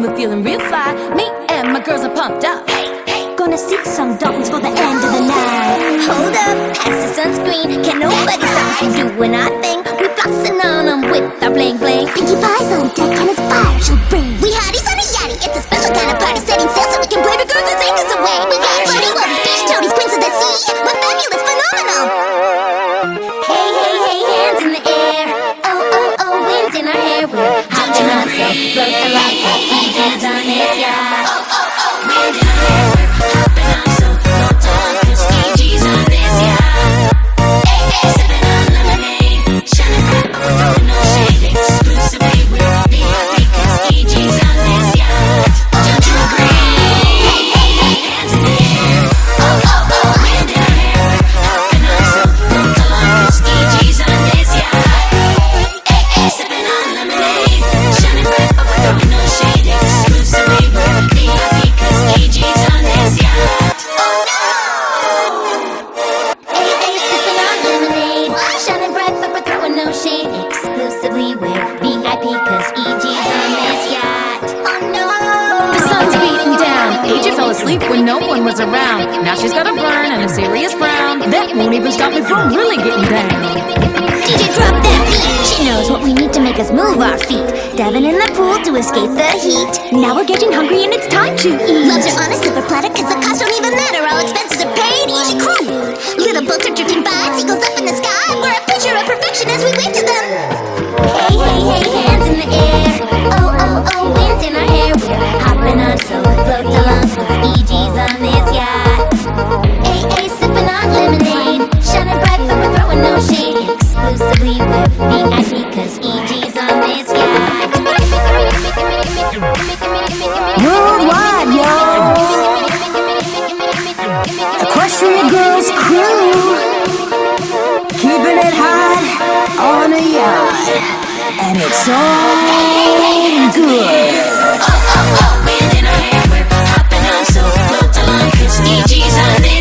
we're feeling real fly. Me and my girls are pumped up. Gonna see some dolphins for the end of the night. Hold up, pass the sunscreen. Can't nobody stop us from doing our thing. We flossing on them with our bling bling. Pinkie Pie's on deck and it's fire she'll bring. We hotties on a yachty, it's a special kind of party. Setting sail so we can play the girls and take us away. We got Buddy Lovers, beach toadies, queens of the sea. We're fabulous, phenomenal. Hey, hey, hey, hands in the air. Oh, oh, oh, wind in our hair. We're hopping on so float the light. Hands on this yacht. Oh, oh, oh, wind in our hair. We're hopping on so float the light. 'Cause EG's on this yacht. Hey, hey, sipping on lemonade, shining bright but we're throwing no shade. Exclusively we're VIP 'cause EG's on this yacht. Don't you agree? Hey, hey, hey, hands in the air. Oh, oh, oh, wind in our hair. We're hopping on so float the light. 'Cause EG's on this yacht. Hey, hey, sipping on lemonade, shining bright but we're throwing no shade. Exclusively we're VIP 'cause EG's on this yacht. Oh no! Hey, hey, sipping on lemonade, shining bright but we're throwing no shade. Exclusively we're VIP 'cause EG's on this yacht. Oh no! The sun's beating down. AJ fell asleep when no one was around. Now she's got a burn and a serious frown. That won't even stop me from really getting down. DJ, drop that beat. She knows what we need to make us move our feet. Diving in the pool to escape the heat. Now we're getting hungry and it's time to eat. Loves her on a silver platter 'cause the cost don't even matter. All expenses are paid, easy crew. Little boats are drifting by, seagulls up in the sky. We're a picture of perfection as we wave to them. Hey, hey, hey, hands in the air. Oh, oh, oh, winds in our hair. We're hopping on so float along 'cause EG's on this yacht. Hey, hey, sipping on lemonade, shining bright but we're throwing no shade. Exclusively we're VIP 'cause EG's on this yacht. Worldwide, yo! Equestria Girls Crew, keeping it hot on a yacht, and it's all good. Oh, oh, oh, wind in our hair, we're hopping on so float along 'cause EG's on this